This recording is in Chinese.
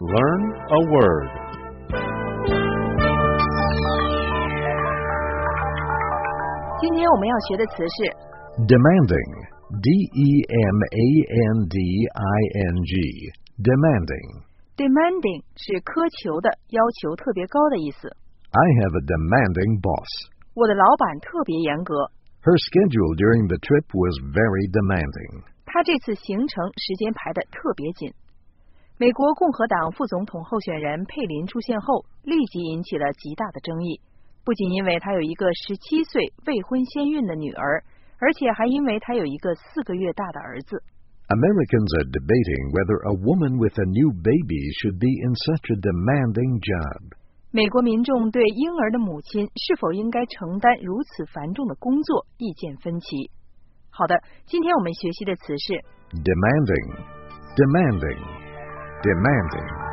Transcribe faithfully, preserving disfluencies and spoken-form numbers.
Learn a word. 今天我们要学的词是 Demanding. D E M A N D I N G. Demanding. demanding 是苛求的，要求特别高的意思。 I have a demanding boss. 我的老板特别严格， Her schedule during the trip was very demanding. 他这次行程时间排得特别紧。美国共和党副总统候选人佩林出现后，立即引起了极大的争议，不仅因为他有一个十七岁未婚先孕的女儿，而且还因为他有一个四个月大的儿子。 Americans are debating whether a woman with a new baby should be in such a demanding job. 美国民众对婴儿的母亲是否应该承担如此繁重的工作意见分歧。好的，今天我们学习的词是 Demanding. Demanding. Demanding.